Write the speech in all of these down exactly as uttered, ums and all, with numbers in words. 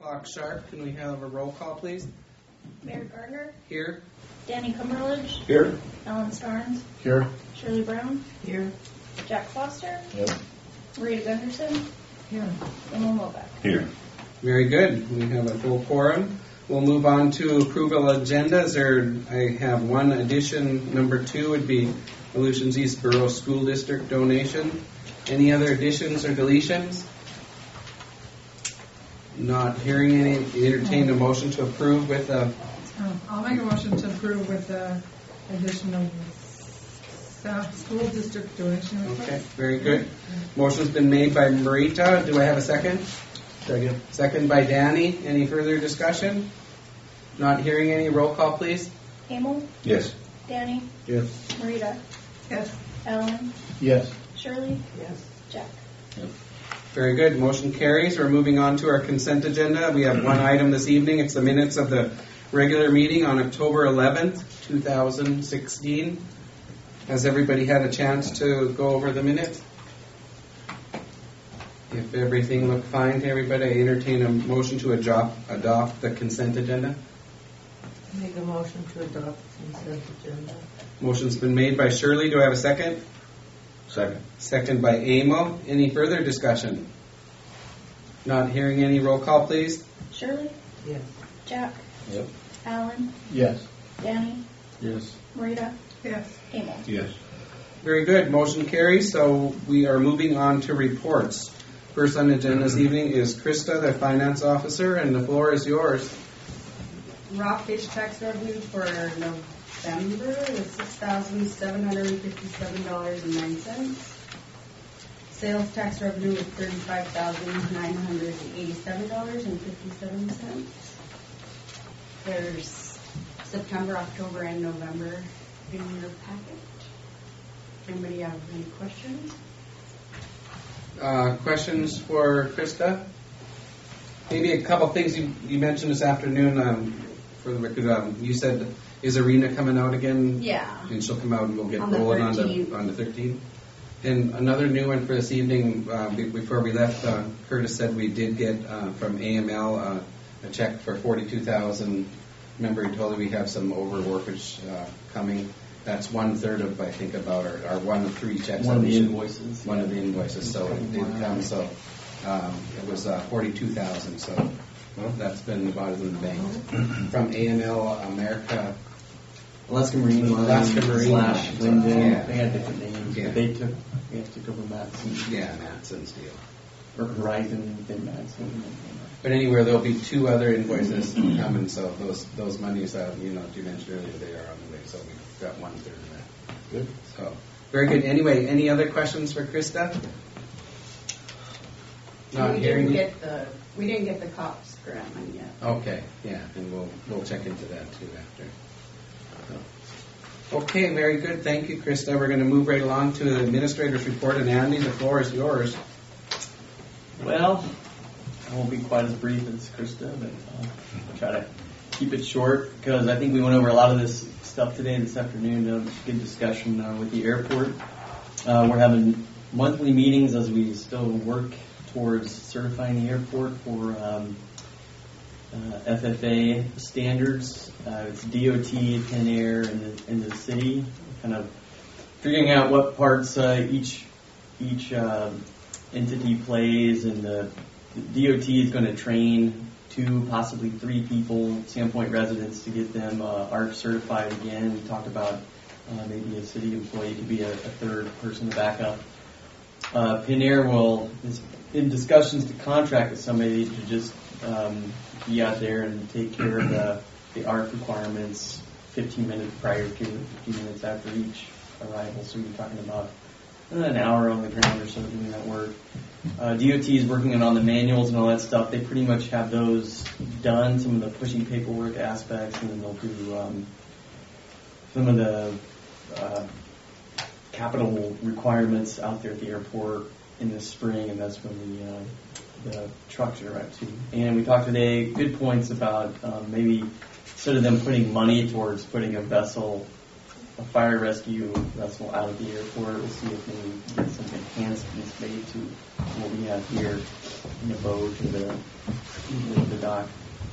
Clock sharp. Can we have a roll call, please? Mayor Gardner. Here. Danny Cumberledge. Here. Alan Starnes. Here. Shirley Brown. Here. Jack Foster. Yep. Rita Gunderson. Here. Emil Novak. Here. Very good. We have a full quorum. We'll move on to approval agendas. There, I have one addition. Number two would be Aleutians East Borough School District donation. Any other additions or deletions? Not hearing any. Entertain a motion to approve with a. Oh, I'll make a motion to approve with the addition of South School District donation request. Okay, very good. Motion's been made by Marita. Do I have a second? Second. Second by Danny. Any further discussion? Not hearing any. Roll call, please. Emil. Yes. Danny. Yes. Marita. Yes. Alan. Yes. Shirley. Yes. Jack. Yep. Very good. Motion carries. We're moving on to our consent agenda. We have one item this evening. It's the minutes of the regular meeting on October eleventh, two thousand sixteen. Has everybody had a chance to go over the minutes? If everything looked fine to everybody, I entertain a motion to adopt, adopt the consent agenda. Make a motion to adopt consent agenda. Motion's been made by Shirley. Do I have a second? Second. Second by Amo. Any further discussion? Not hearing any. Roll call, please. Shirley. Yes. Jack. Yep. Alan. Yes. Danny. Yes. Marita. Yes. Emil. Yes. Very good. Motion carries. So we are moving on to reports. First on the agenda this evening is Krista, the finance officer, and the floor is yours. Raw fish tax revenue for November was six thousand seven hundred fifty-seven dollars and nine cents. Sales tax revenue was thirty-five thousand nine hundred eighty-seven dollars and fifty-seven cents. There's September, October, and November in your packet. Anybody have any questions? Uh, questions for Krista? Maybe a couple things you, you mentioned this afternoon. Um, for the record, um, you said, is Arena coming out again? Yeah. And she'll come out and we'll get On the rolling on the thirteenth. on the thirteenth. And another new one for this evening. Uh, be- before we left, uh, Curtis said we did get uh, from A M L uh, a check for forty-two thousand. Remember, he told me we have some overworkage uh, coming. That's one third of, I think, about our, our one of three checks. One of that the we should- invoices. One of the invoices. So it did come. So um, it was uh, forty-two thousand. So well, that's been about in the bank. From A M L America. Alaska Marine Line Alaska Marine slash Line. Linden. Yeah. They had different names. Yeah. But they took they had to took over Madison. Yeah, Matson's deal. Or Horizon, then Madison. But anywhere there'll be two other invoices coming, so those those monies, uh, you know, as you mentioned earlier, they are on the way. So we've got one third of that. Good. So very good. Anyway, any other questions for Krista? Not we hearing didn't you. get the we didn't get the COPS grant money yet. Okay, yeah, and we'll we'll check into that too after. So. Okay, very good. Thank you, Krista. We're going to move right along to the administrator's report, and Andy, the floor is yours. Well, I won't be quite as brief as Krista, but uh, I'll try to keep it short because I think we went over a lot of this stuff today, this afternoon. Uh, good discussion uh, with the airport. Uh, we're having monthly meetings as we still work towards certifying the airport for um, uh, F F A standards. Uh, it's D O T, Penn Air, and the, and the city. Kind of figuring out what parts uh, each each uh, entity plays, and the, the D O T is going to train two, possibly three people, Sandpoint residents, to get them uh, A R C certified again. We talked about uh, maybe a city employee could be a, a third person to back up. Uh, Penn Air will is in discussions to contract with somebody to just um, be out there and take care of the, the A R C requirements fifteen minutes prior to, fifteen minutes after each arrival. So you're talking about an hour on the ground or so doing that work. Uh, D O T is working on the manuals and all that stuff. They pretty much have those done, some of the pushing paperwork aspects, and then they'll do um, some of the uh, capital requirements out there at the airport in the spring, and that's when the, uh, the trucks are out too. And we talked today, good points about um, maybe instead of them putting money towards putting a vessel uh, a fire rescue vessel out of the airport. We'll see if we can get some enhancements made to what we have here in the boat to the, the, the dock.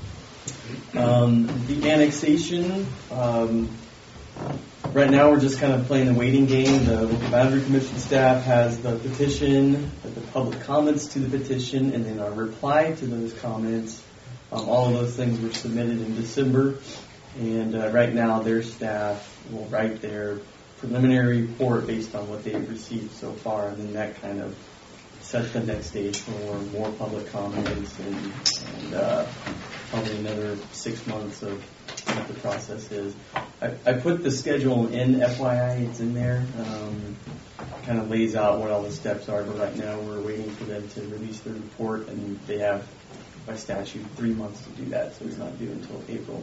Um, the annexation, um, right now we're just kind of playing the waiting game. The Local Boundary Commission staff has the petition, the public comments to the petition, and then our reply to those comments. Um, all of those things were submitted in December, and uh, right now their staff will write their preliminary report based on what they've received so far, and then that kind of sets the next stage for more public comments and, and uh, probably another six months of what the process is. I, I put the schedule in F Y I, it's in there. Um, kind of lays out what all the steps are, but right now we're waiting for them to release their report, and they have, by statute, three months to do that, so it's not due until April.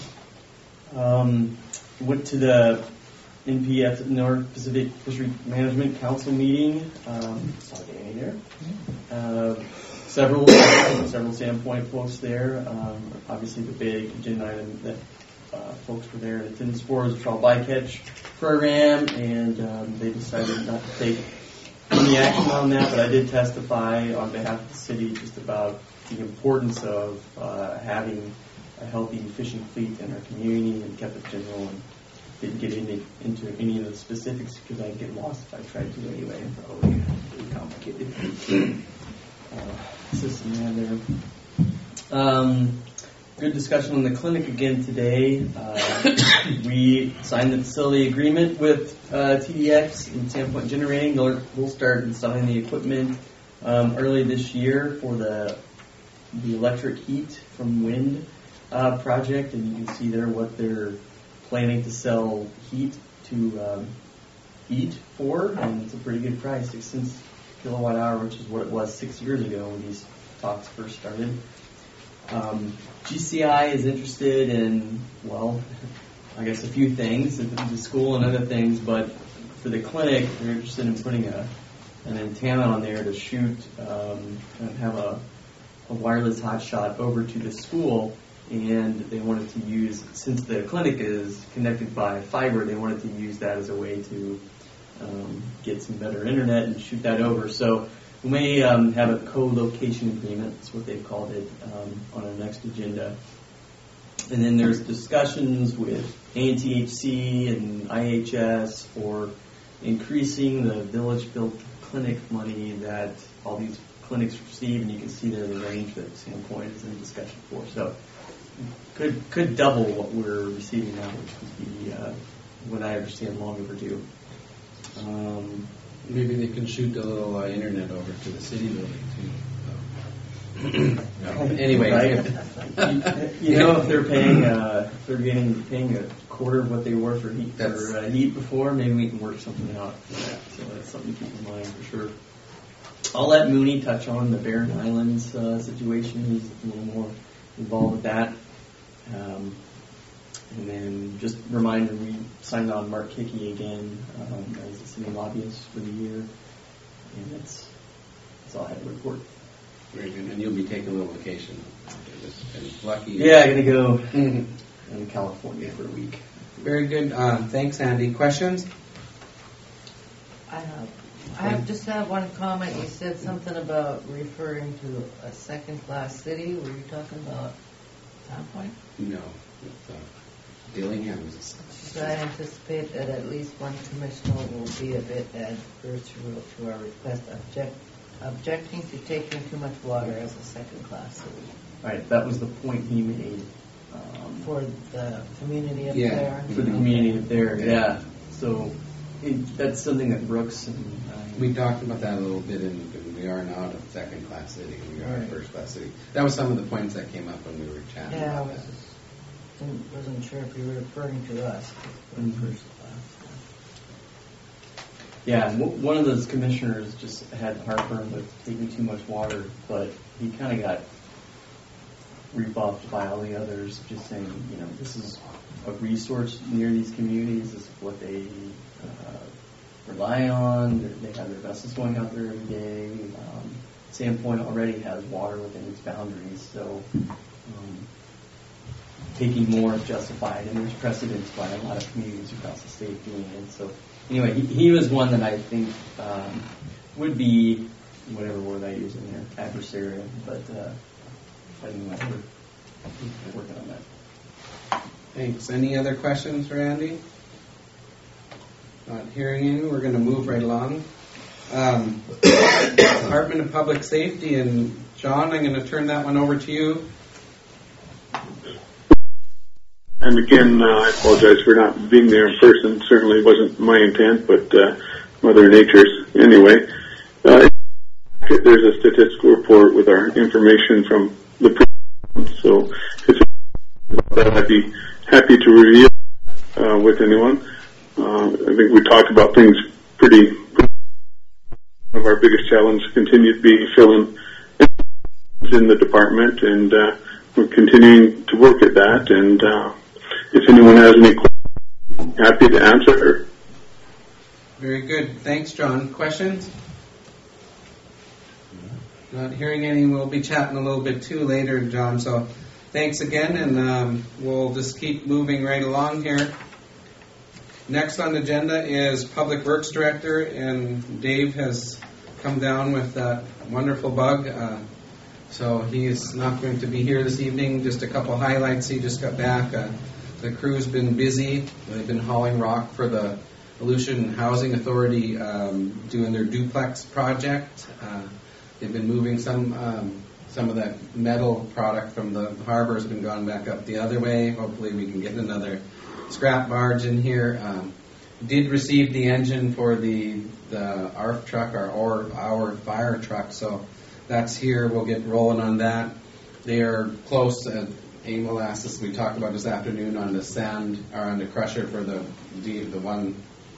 Um, went to the N P F, North Pacific Fishery Management Council meeting. Um, saw Danny there. Uh, several several Sandpoint folks there. Um, obviously, the big agenda item that uh, folks were there in attendance for was the trial bycatch program, and um, they decided not to take any action on that. But I did testify on behalf of the city just about the importance of uh, having a healthy fishing fleet in our community, and kept it general and didn't get into, into any of the specifics because I'd get lost if I tried to anyway. Probably pretty complicated uh, system there. Um, good discussion on the clinic again today. Uh, we signed the facility agreement with uh, T D X and Sandpoint Generating. They'll, we'll start installing the equipment um, early this year for the the electric heat from wind uh, project, and you can see there what they're planning to sell heat to um, heat for, and it's a pretty good price, six cents kilowatt hour, which is what it was six years ago when these talks first started. Um, G C I is interested in, well, I guess a few things, the school and other things, but for the clinic, they're interested in putting a an antenna on there to shoot um, and have a, a wireless hotshot over to the school. And they wanted to use, since the clinic is connected by fiber, they wanted to use that as a way to um, get some better internet and shoot that over. So we may um, have a co-location agreement, that's what they've called it, um, on our next agenda. And then there's discussions with A N T H C and I H S for increasing the village-built clinic money that all these clinics receive, and you can see there the range that Sandpoint is in discussion for. So could could double what we're receiving now, which would be, uh, what I understand, long overdue. Um, Maybe they can shoot a little uh, internet over to the city building too. No. Anyway, right? you, you know, if they're paying, uh, if they're getting paying a quarter of what they were for heat for uh, heat before, maybe we can work something out. Yeah, so that's something to keep in mind for sure. I'll let Mooney touch on the Barren Islands uh, situation. He's a little more involved with that. Um, and then just a reminder, we signed on Mark Hickey again um, as the city lobbyist for the year. And that's, that's all I have to report. Very good. And you'll be taking a little vacation. Just been lucky. Yeah, I'm going to go in California for a week. Very good. Uh, thanks, Andy. Questions? I have, I have just have one comment. You said something about referring to a second-class city. Were you talking about Sandpoint? No. It's, uh, Dillingham. So I anticipate that at least one commissioner will be a bit adverse to our request, object, objecting to taking too much water as a second-class city. Right, that was the point he made. Um, For the community up Yeah. there? for the community up there, yeah. So it, that's something that Brooks and I, We talked about that a little bit, and, and we are not a second-class city. We are a Right. first-class city. That was some of the points that came up when we were chatting Yeah, I about was that. just, didn't- wasn't sure if you were referring to us, for Mhm. first class. yeah, w- one of those commissioners just had heartburn with taking too much water, but he kind of got rebuffed by all the others, just saying, you know, this is a resource near these communities. This is what they uh, rely on. They're, they have their vessels going out there every day. Um, Sandpoint already has water within its boundaries, so um, taking more is justified, and there's precedence by a lot of communities across the state doing it. So anyway, he, he was one that I think um, would be, whatever word I use in there, adversarial, but, uh, but anyway, we're, we're working on that. Thanks. Any other questions for Andy? Not hearing any, we're going to move right along. Um, Department of Public Safety, and John, I'm going to turn that one over to you. And again, uh, I apologize for not being there in person. Certainly wasn't my intent, but uh, Mother Nature's anyway. Uh, there's a statistical report with our information from the previous, so if I'd be happy to review uh, with anyone. Uh, I think we talked about things pretty. One of our biggest challenges continue to be filling in the department, and uh, we're continuing to work at that. And uh, if anyone has any questions, happy to answer. Very good. Thanks, John. Questions? Not hearing any. We'll be chatting a little bit too later, John. So thanks again, and um, we'll just keep moving right along here. Next on the agenda is Public Works Director, and Dave has come down with that wonderful bug. Uh, so he's not going to be here this evening. Just a couple highlights. He just got back. Uh, the crew's been busy. They've been hauling rock for the Aleutian Housing Authority um, doing their duplex project. Uh, they've been moving some um, some of that metal product from the harbor has been gone back up the other way. Hopefully we can get another scrap barge in here. Um, did receive the engine for the the A R F truck, our or our fire truck, so that's here. We'll get rolling on that. They are close. Uh, Emil asked us, we talked about this afternoon on the sand or on the crusher for the the, the one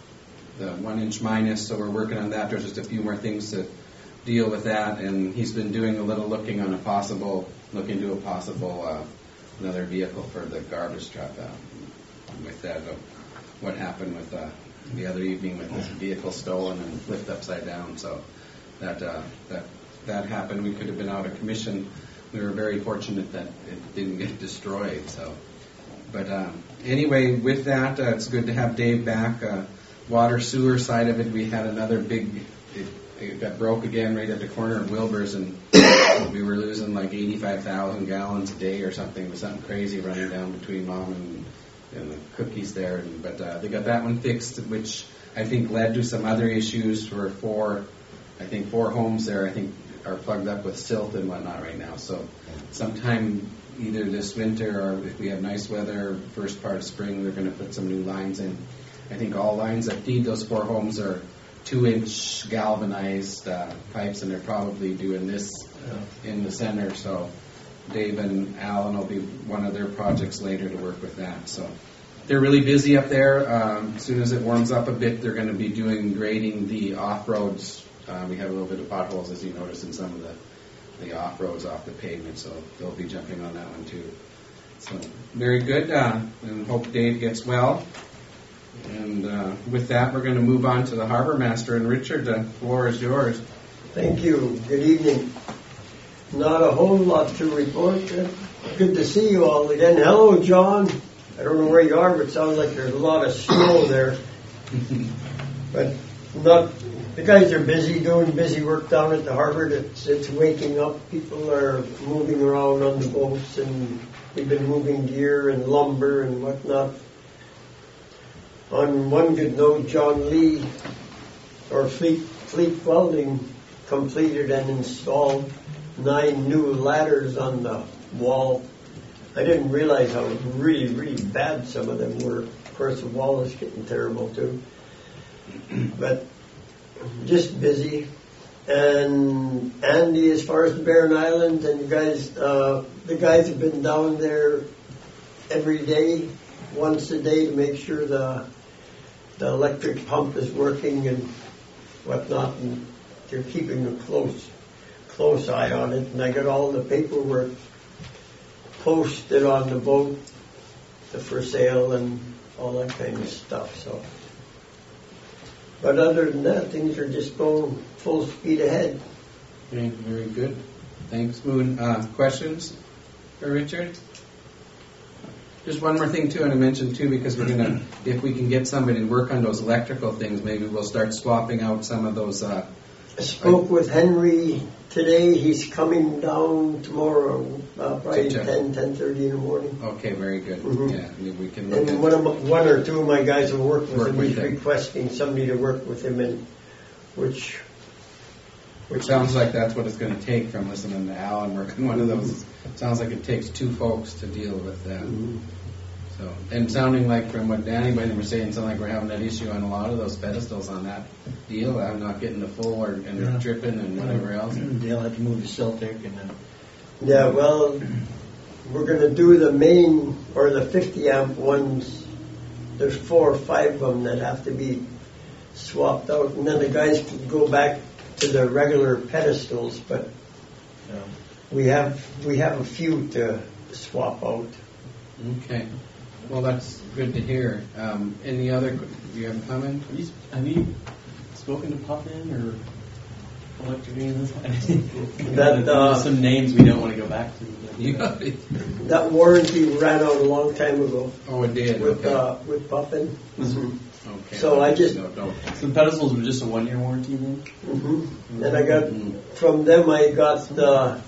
the one inch minus. So we're working on that. There's just a few more things to deal with that, and he's been doing a little looking on a possible looking to a possible uh, another vehicle for the garbage truck. Uh, with that, uh, what happened with uh, the other evening with this vehicle stolen and flipped upside down. So that uh, that that happened. We could have been out of commission. We were very fortunate that it didn't get destroyed. So, but um, anyway, with that, uh, it's good to have Dave back. Uh, water sewer side of it, we had another big. It, it got broke again right at the corner of Wilbur's, and we were losing like eighty-five thousand gallons a day or something. It was something crazy running down between Mom and. and the cookies there, but uh, they got that one fixed, which I think led to some other issues for four, I think four homes there, I think are plugged up with silt and whatnot right now. So sometime either this winter or if we have nice weather, first part of spring, they're going to put some new lines in. I think all lines that feed those four homes are two inch galvanized uh, pipes, and they're probably doing this in the center. So Dave and Alan will be one of their projects later to work with that. So they're really busy up there. Um, as soon as it warms up a bit, they're going to be doing grading the off-roads. Uh, we have a little bit of potholes, as you noticed, in some of the, the off-roads off the pavement, so they'll be jumping on that one too. So very good, uh, and hope Dave gets well. And uh, with that, we're going to move on to the Harbor Master. And Richard, the floor is yours. Thank you. Good evening. Not a whole lot to report. Good to see you all again. Hello, John. I don't know where you are, but it sounds like there's a lot of snow there. But not. The guys are busy doing busy work down at the harbor. It's, it's waking up. People are moving around on the boats, and we've been moving gear and lumber and whatnot. On one good note, John Lee, or Fleet, Fleet Welding, completed and installed nine new ladders on the wall. I didn't realize how really, really bad some of them were. Of course, the wall is getting terrible too. But just busy. And Andy, as far as the Barren Islands, and you guys, uh, the guys have been down there every day, once a day, to make sure the the electric pump is working and whatnot, and they're keeping a close close eye on it. And I got all the paperwork posted on the boat, the for sale and all that kind of stuff. So, but other than that, things are just going full speed ahead. Okay, very good. Thanks, Moon. Uh, questions for Richard? There's one more thing too, and I mentioned too, because we're gonna, if we can get somebody to work on those electrical things, maybe we'll start swapping out some of those, uh, I spoke with Henry today. He's coming down tomorrow, uh, probably To check. ten, ten thirty in the morning. okay, very good. Mhm. Yeah, maybe we can look And one, at, of my, one or two of my guys will work with Work him. with He's him. requesting somebody to work with him, and which, which sounds like that's what it's gonna take from listening to Al and working one of those. Sounds like it takes two folks to deal with that. Mhm. So, and sounding like from what Danny and I were saying, sounding like we're having that issue on a lot of those pedestals on that deal. I'm not getting the full or, and they're Yeah. tripping and whatever else. They'll have to move to Celtic and then. yeah, well, we're going to do the main or the fifty amp ones. There's four or five of them that have to be swapped out, and then the guys can go back to the regular pedestals. But Yeah. we have we have a few to swap out. Okay. Well, that's good to hear. Um, any other, do you have a comment? Have you, have you spoken to Pop-In or Electric Union? That, uh, There's some names we don't want to go back to. but- You, That warranty ran out a long time ago oh, it did. with Okay. uh, with Puffin. Okay. so I just- No, no. So the pedestals were just a one-year warranty then? Mm-hmm. And I got Mm. from them. I got uh,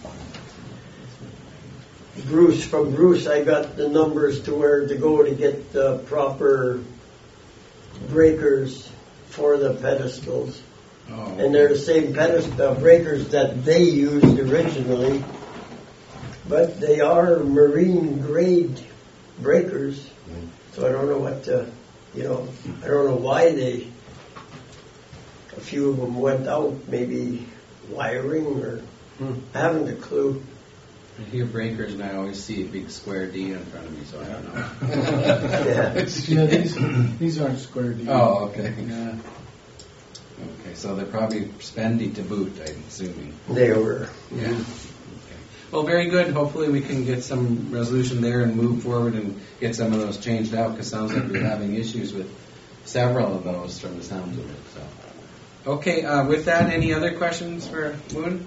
Bruce from Bruce. I got the numbers to where to go to get the proper breakers for the pedestals, Oh, and they're the same pedestal breakers that they used originally, but they are marine grade breakers. So I don't know what to, you know, I don't know why they. A few of them went out, maybe wiring or I haven't a clue. I hear breakers and I always see a big square D in front of me, so I don't know. Yeah. Yeah, these, these aren't square deals. Oh, okay. Okay, so they're probably spendy to boot, I'm assuming. They were. Yeah. Okay. Well, very good. Hopefully we can get some resolution there and move forward and get some of those changed out, because it sounds like we're having issues with several of those from the sounds of it. So, okay, uh, with that, any other questions for Moon?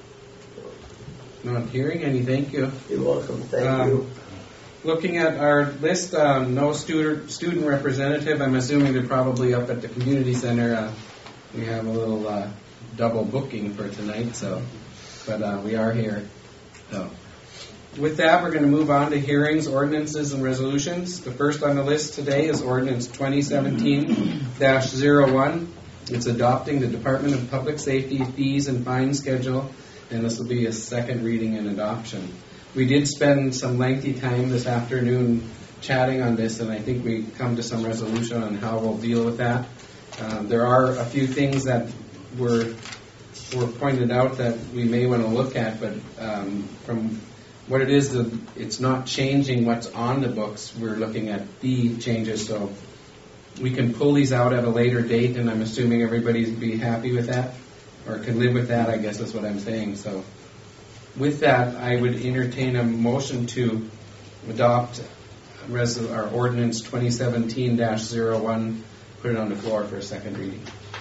Not hearing any, thank you. You're welcome. Thank Um, you. Looking at our list, um, no student student representative. I'm assuming they're probably up at the community center. Uh, we have a little uh, double booking for tonight, so but uh, we are here. So, with that, we're going to move on to hearings, ordinances, and resolutions. The first on the list today is Ordinance twenty seventeen dash zero one. It's adopting the Department of Public Safety fees and fine schedule, and this will be a second reading and adoption. We did spend some lengthy time this afternoon chatting on this, and I think we come to some resolution on how we'll deal with that. Um, there are a few things that were were pointed out that we may want to look at, but um, from what it is, the, it's not changing what's on the books. We're looking at fee changes, so we can pull these out at a later date, and I'm assuming everybody'd be happy with that, or can live with that, I guess is what I'm saying. So with that, I would entertain a motion to adopt res- our ordinance twenty seventeen dash zero one, put it on the floor for a second reading.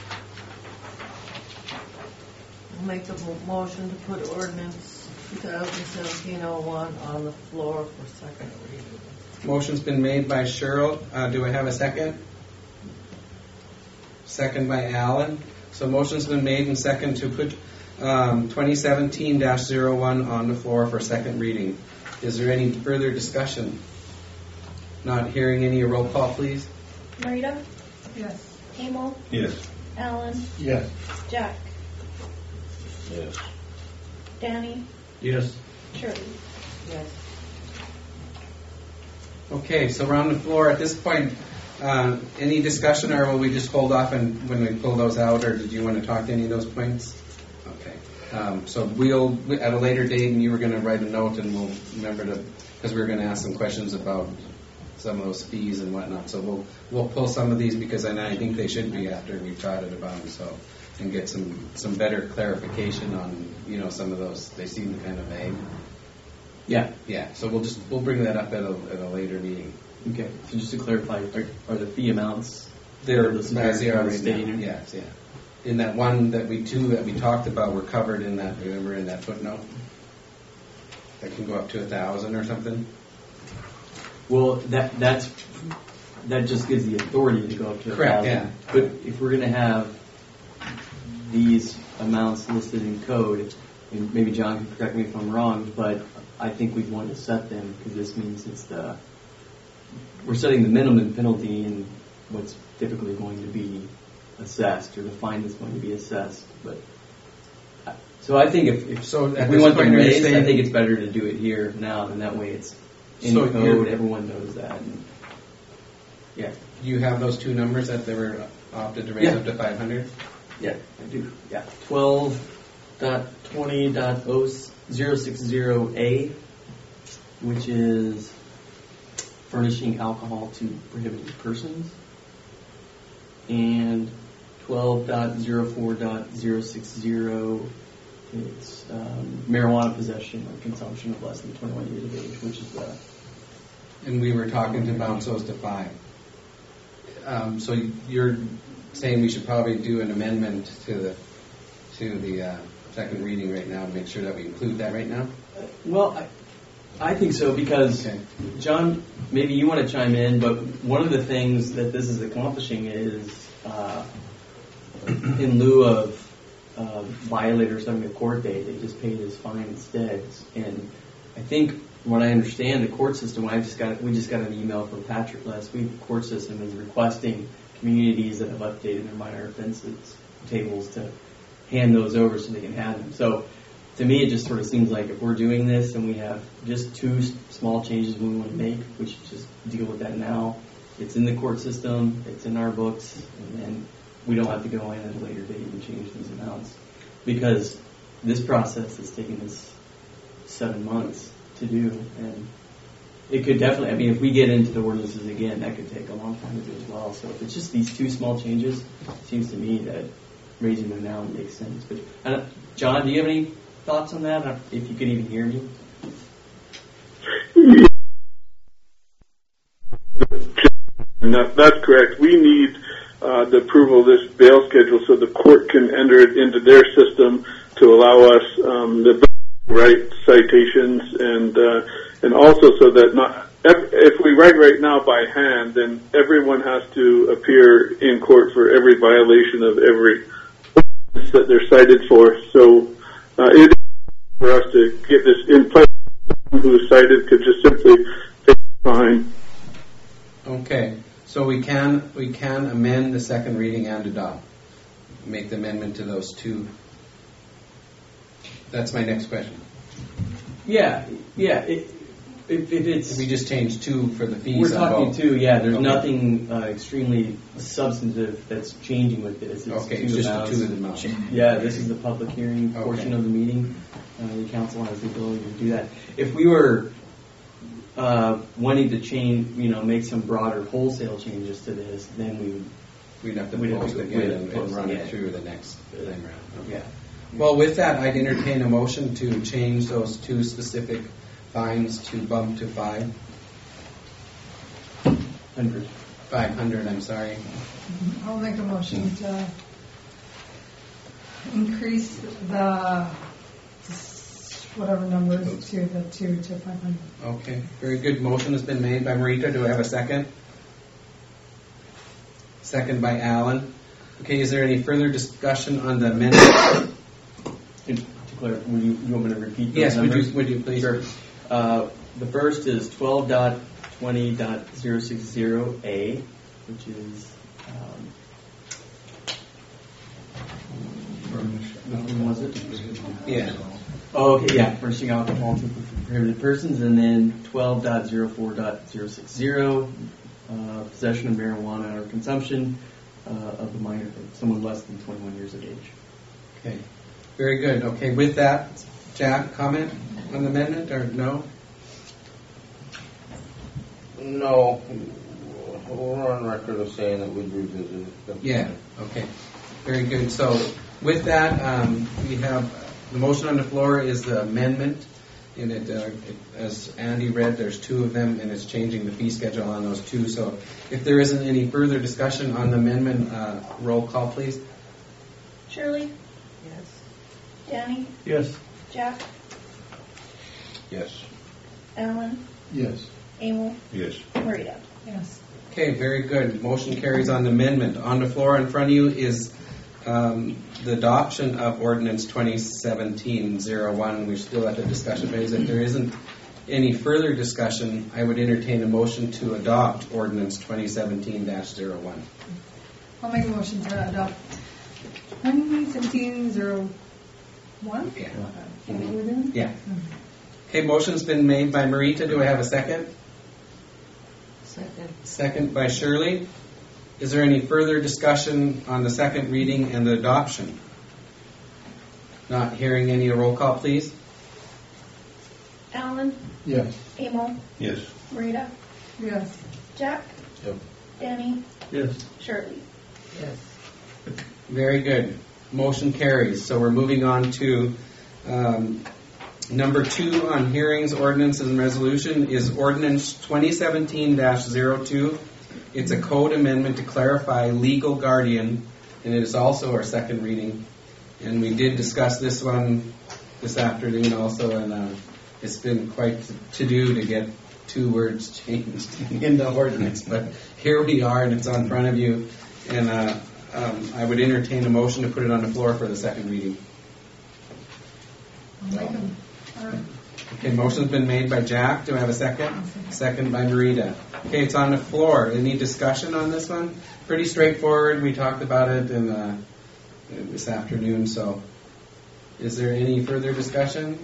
I'll make a mo- motion to put ordinance twenty seventeen oh one on the floor for second reading. Motion's been made by Cheryl. Uh, do I have a second? Second by Alan. So motion's been made and second to put um, twenty seventeen dash zero one on the floor for second reading. Is there any further discussion? Not hearing any, a roll call, please. Marita, Yes. Emil, Yes. Alan, Yes. Jack, Yes. Danny, Yes. Shirley. Yes. Okay, so we're on the floor. At this point, uh, any discussion, or will we just hold off and when we pull those out, or did you want to talk to any of those points? Okay. Um, so we'll, at a later date, and you were going to write a note, and we'll remember to, because we were going to ask some questions about some of those fees and whatnot. So we'll we'll pull some of these, because I, I think they should be after we've chatted about them, so, and get some, some better clarification on, you know, some of those. They seem kind of vague. Yeah, yeah. So we'll just we'll bring that up at a at a later meeting. Okay, so just to clarify, are, are the fee amounts They're listed as they here are on the right state? now. Yes, yeah. In that one that we two that we talked about were covered in that. Remember in that footnote? That can go up to a thousand or something. Well, that that's that just gives the authority to go up to a Correct, thousand. yeah. But if we're going to have these amounts listed in code, and maybe John can correct me if I'm wrong, but I think we'd want to set them because this means it's the we're setting the minimum penalty and what's typically going to be assessed, or the fine that's going to be assessed. But so I think if, if, So if at we this want them point, are you raised, I saying- think it's better to do it here now, and that way it's in So code. you're- Everyone knows that. And yeah, You have those two numbers that they were opted to raise Yeah. up to five hundred? yeah, I do. Yeah, twelve dot twenty dot zero six zero A, which is furnishing alcohol to prohibited persons, and twelve dot zero four dot zero six zero is um, marijuana possession or consumption of less than twenty-one years of age, which is the And we were talking to bounce those to five. Um, so you're saying we should probably do an amendment to the to the uh, second reading right now to make sure that we include that right now? well, I, I think so because Okay. John, maybe you want to chime in, but one of the things that this is accomplishing is uh, in lieu of uh, violators having a court date, they just paid his fine instead. And I think, from what I understand, the court system, I just got we just got an email from Patrick last week. The court system is requesting communities that have updated their minor offenses tables to hand those over so they can have them. So to me, it just sort of seems like if we're doing this and we have just two s- small changes we want to make, we should just deal with that now. It's in the court system, it's in our books, and then we don't have to go in at a later date and change these amounts. Because this process is taking us seven months to do, and it could definitely, I mean, if we get into the ordinances again, that could take a long time to do as well. So if it's just these two small changes, it seems to me that raising them now makes sense. But I don't, John, do you have any thoughts on that? Or if you could even hear me? And that, that's correct. We need uh, the approval of this bail schedule so the court can enter it into their system to allow us um, the right citations and uh, and also so that not if we write right now by hand, then everyone has to appear in court for every violation of every ordinance that they're cited for. So uh, it is for us to get this in place. Someone who is cited could just simply take the fine. Okay, so we can we can amend the second reading and adopt. Make the amendment to those two. That's my next question. Yeah, yeah. It, if, if it's If we just change two for the fees, we're on talking both. two, yeah. There's Okay. nothing uh, extremely substantive that's changing with this. It's Okay, two it's just the amounts. two of them out. Yeah, this is the public hearing Okay. portion of the meeting. Uh, the council has the ability to do that. If we were uh, wanting to change, you know, make some broader wholesale changes to this, then we would. We'd have to We'd have to post go- again we'd have and, to and post run again. it through the next time round. Okay. Yeah. Well, with that, I'd entertain a motion to change those two specific fines to bump to five. Hundred. Five hundred, I'm sorry. I'll make a motion to increase the, whatever number is to the two to five hundred. Okay, very good. Motion has been made by Marita. Do I have a second? Second by Alan. Okay, is there any further discussion on the amendment? To clarify, would you, you want me to repeat those Yes, would numbers? you, would you please? Sure. Uh, the first is twelve dot twenty dot zero six zero A, which is um, which one was it? Yeah. Oh, okay, yeah, furnishing alcohol to prohibited persons, and then twelve dot zero four dot zero six zero, uh, possession of marijuana or consumption uh, of a minor, someone less than twenty-one years of age. Okay, very good. Okay, with that, Jack, comment on the amendment or no? No, we're on record of saying that we'd revisit it. That's Yeah, okay. Very good. So with that, um, we have, uh, the motion on the floor is the amendment. And it, uh, it, as Andy read, there's two of them, and it's changing the fee schedule on those two. So if there isn't any further discussion on the amendment, uh, roll call, please. Shirley, Yes. Danny, Yes. Jack, Yes. Alan, Yes. Amo, Yes. Marita. Yes. Okay, very good. Motion carries on the amendment. On the floor in front of you is um, the adoption of ordinance twenty seventeen oh one. We're still at the discussion phase. If there isn't any further discussion, I would entertain a motion to adopt ordinance twenty seventeen oh one. I'll make a motion to adopt twenty seventeen oh one. Yeah. Is that what we're doing? Yeah. Okay, motion's been made by Marita. Do I have a second? Second. Second by Shirley. Is there any further discussion on the second reading and the adoption? Not hearing any. A roll call, please. Alan, Yes. Amo, Yes. Marita, Yes. Jack, Yep. Danny, Yes. Shirley. Yes. Very good. Motion carries. So we're moving on to um, number two on hearings, ordinances, and resolution is ordinance twenty seventeen oh two. It's a code amendment to clarify legal guardian, and it is also our second reading. And we did discuss this one this afternoon also, and uh, it's been quite to do to get two words changed in the ordinance. But here we are, and it's on front of you. And uh, um, I would entertain a motion to put it on the floor for the second reading. I'll make them. All right. Okay, motion's been made by Jack. Do I have a second? Second by Marita. Okay, it's on the floor. Any discussion on this one? Pretty straightforward. We talked about it in, uh, this afternoon. So, is there any further discussion?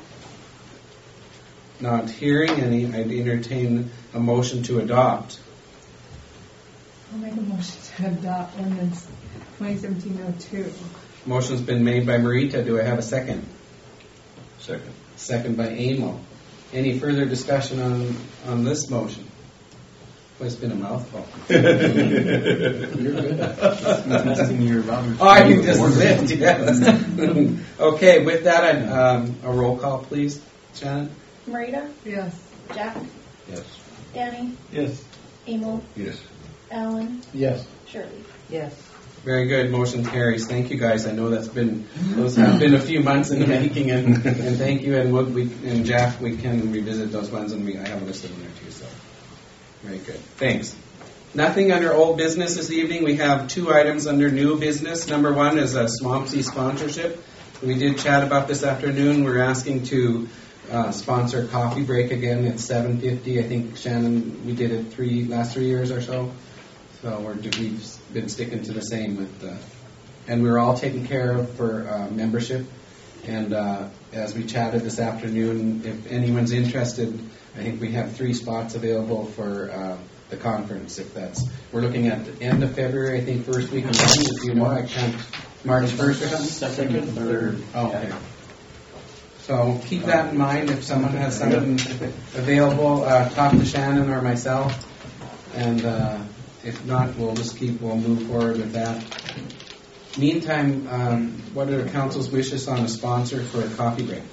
Not hearing any. I'd entertain a motion to adopt. I'll make a motion to adopt ordinance twenty seventeen oh two. Motion's been made by Marita. Do I have a second? Second. Second by Amo. Any further discussion on, on this motion? Well, it's been a mouthful. You're good. Testing your volume. Oh, I can just lift, yes. Okay, with that, I'd, um, a roll call, please, Shannon. Marita, Yes. Jack, Yes. Danny, Yes. Amo, Yes. Alan, Yes. Shirley. Yes. Very good, motion carries. Thank you, guys. I know that's been, those have been a few months in the making, and, and thank you, and we'll, we, and Jack, we can revisit those ones, and we, I have a list of them there too, so. Very good. Thanks. Nothing under old business this evening. We have two items under new business. Number one is a Swampsea sponsorship. We did chat about this afternoon. We're asking to uh, sponsor Coffee Break again at seven fifty. I think, Shannon, we did it three last three years or so. So we're, we've been sticking to the same with, uh, and we're all taken care of for uh, membership. And uh, as we chatted this afternoon, if anyone's interested, I think we have three spots available for uh, the conference. If that's, we're looking at the end of February, I think first week of March. If you know, I can't March first or something. Second, third. Oh, okay. So keep that in mind. If someone has something available, uh, talk to Shannon or myself. And uh, if not, we'll just keep. We'll move forward with that. Meantime, um, what are the council's wishes on a sponsor for a coffee break?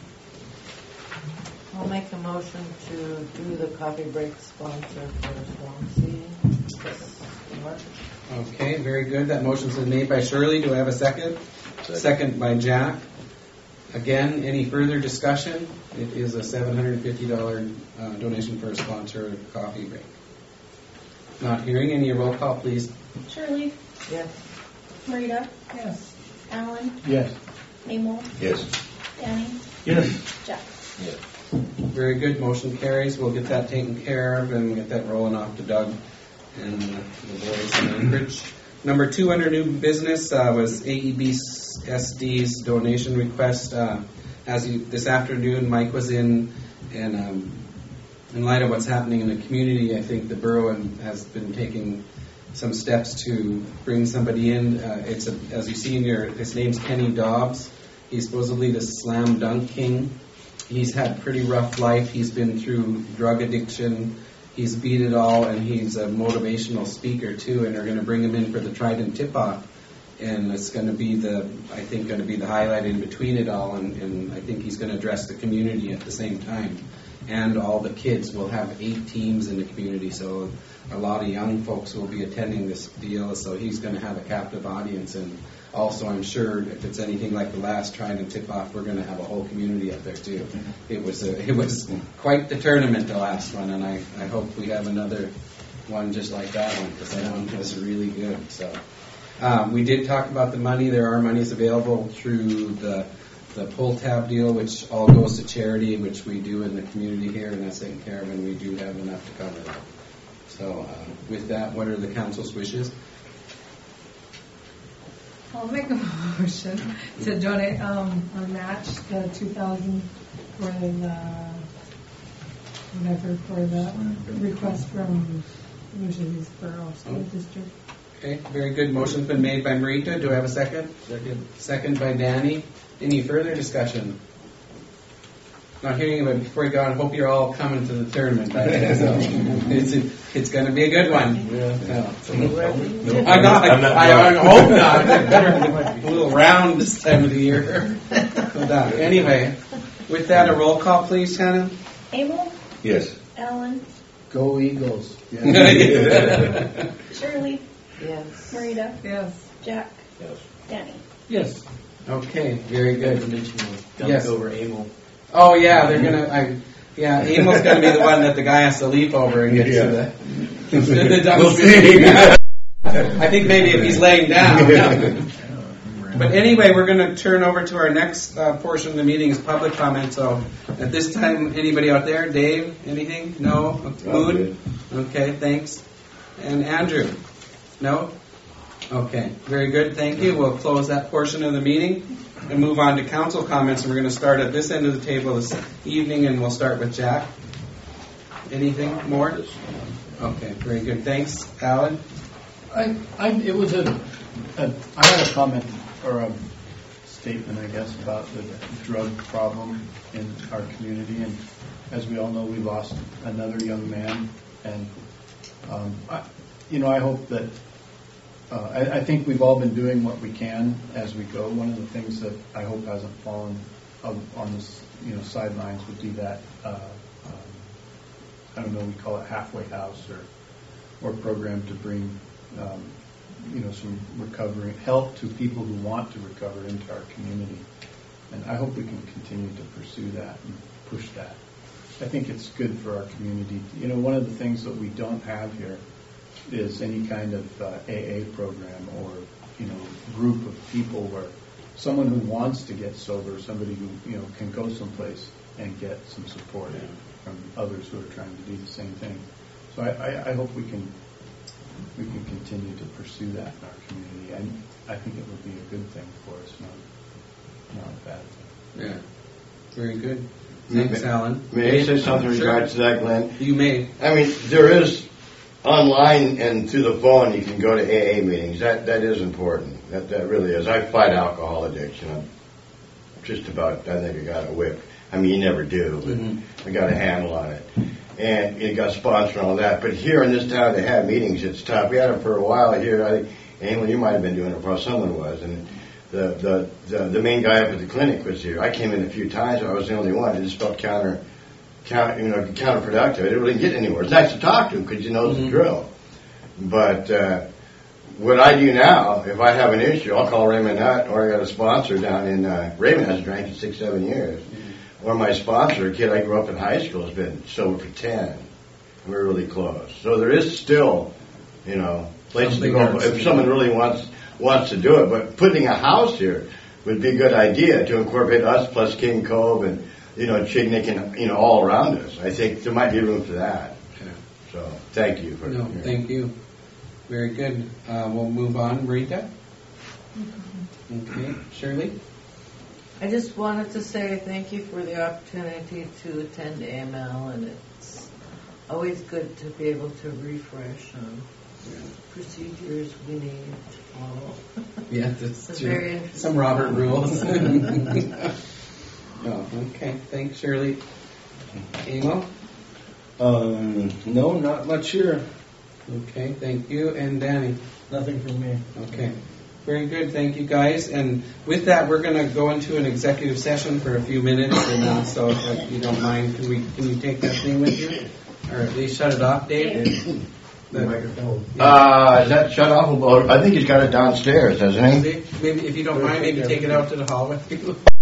I'll make a motion to do the coffee break sponsor for Swansea. Okay, very good. That motion's been made by Shirley. Do I have a second? Second, second by Jack. Again, any further discussion? It is a seven hundred fifty dollars uh, donation for a sponsor of coffee break. Not hearing any. Roll call, please. Shirley, Yes. Marita, Yes. Alan, Yes. Amo, Yes. Danny, Yes. Jack. Yes. Very good. Motion carries. We'll get that taken care of and get that rolling off to Doug and uh, the boys in Anchorage. Number two under new business uh, was A E B S D's donation request. Uh, as you, this afternoon, Mike was in, and um, in light of what's happening in the community, I think the borough has been taking some steps to bring somebody in. Uh, it's a, as you see in your, his name's Kenny Dobbs. He's supposedly the slam dunk king. He's had a pretty rough life. He's been through drug addiction. He's beat it all, and he's a motivational speaker too. And they're going to bring him in for the Trident tip-off, and it's going to be the, I think, going to be the highlight in between it all. And, and I think he's going to address the community at the same time, and all the kids. Will have eight teams in the community, so a lot of young folks will be attending this deal. So he's going to have a captive audience, and also, I'm sure if it's anything like the last Trident and tip off, we're going to have a whole community up there too. It was a, it was quite the tournament, the last one, and I, I hope we have another one just like that one, because that one was really good. So um, we did talk about the money. There are monies available through the the pull tab deal, which all goes to charity, which we do in the community here, and that's taken care of, and we do have enough to cover that. So uh, with that, what are the council's wishes? I'll make a motion to donate, um, or match the two thousand for the, whatever, for the request from Louis Borough School District. Okay, very good. Motion's been made by Marita. Do I have a second? Second. Second by Danny. Any further discussion? Not hearing of it before you go on. Hope you're all coming to the tournament. By then, so it's it's going to be a good one. Yeah. No, so no, I'm not. I'm not I, I hope not. Better a little round this time of the year. Hold on. Anyway, with that, a roll call, please, Hannah. Abel, Yes. Alan, Go Eagles. Shirley, Yes. Marita, Yes. Jack, Yes. Danny. Yes. Okay, very good. Dumped Yes. over Amo. Oh yeah, they're gonna. I, yeah, Amo's gonna be the one that the guy has to leap over and get Yeah. to the. the dumpster. We'll see. I think maybe if he's laying down. But anyway, we're going to turn over to our next uh, portion of the meeting is public comment. So at this time, anybody out there? Dave, anything? No? Moon? Okay, thanks. And Andrew? No? Okay, very good. Thank you. We'll close that portion of the meeting and move on to council comments. And we're going to start at this end of the table this evening, and we'll start with Jack. Anything more? Okay, very good. Thanks. Alan? I, I, it was a, a, I had a comment or a statement, I guess, about the drug problem in our community. And as we all know, we lost another young man. And, um, I, you know, I hope that, uh, I, I think we've all been doing what we can as we go. One of the things that I hope hasn't fallen on, on the, you know, sidelines would be that, uh, um, I don't know, we call it halfway house or, or program to bring, um, you know, some recovery, help to people who want to recover into our community. And I hope we can continue to pursue that and push that. I think it's good for our community. You know, one of the things that we don't have here is any kind of uh, A A program or, you know, group of people where someone who wants to get sober, somebody who, you know, can go someplace and get some support from others who are trying to do the same thing. So I, I, I hope we can we can continue to pursue that in our community. And I think it would be a good thing for us, not, not a bad thing. Yeah. Very good. Thanks, May- Alan. May I say something in Sure. regards to that, Glenn? You may. I mean, there is online and through the phone you can go to A A meetings. That that is important. That that really is. I fight alcohol addiction. I'm just about, I think I got a whip. I mean, you never do, but Mm-hmm. I got a handle on it. And it got sponsored and all that. But here in this town, they have meetings. It's tough. We had them for a while here. I think, Emil, you might have been doing it for a while. Someone was. And the, the, the, the main guy up at the clinic was here. I came in a few times. I was the only one. It just felt counter, counter, you know, counterproductive. I didn't really get anywhere. It's nice to talk to him because you know Mm-hmm. the drill. But uh, what I do now, if I have an issue, I'll call Raymond Nutt, or I got a sponsor down in, uh, Raymond hasn't drank in six, seven years. Or my sponsor, a kid I grew up in high school, has been sober for ten. And we're really close. So there is still, you know, places to go if someone really wants wants to do it. But putting a house here would be a good idea to incorporate us plus King Cove and, you know, Chignik and, you know, all around us. I think there might be room for that. Yeah. So thank you for No, your- thank you. Very good. Uh, we'll move on. Rita? Okay. Shirley? I just wanted to say thank you for the opportunity to attend A M L, and it's always good to be able to refresh on procedures we need to follow. Yeah, that's It's true. very interesting. Some Robert rules. Oh, okay. Thanks, Shirley. Emil? Um, no, not much here. Okay, thank you. And Danny? Nothing from me. Okay. Very good. Thank you, guys. And with that, we're going to go into an executive session for a few minutes. And uh, so if you don't mind, can we can you take that thing with you? Or at least shut it off, Dave? The microphone. Uh, is that shut off? Or I think he's got it downstairs, hasn't he? Maybe if you don't mind, maybe take it out to the hallway.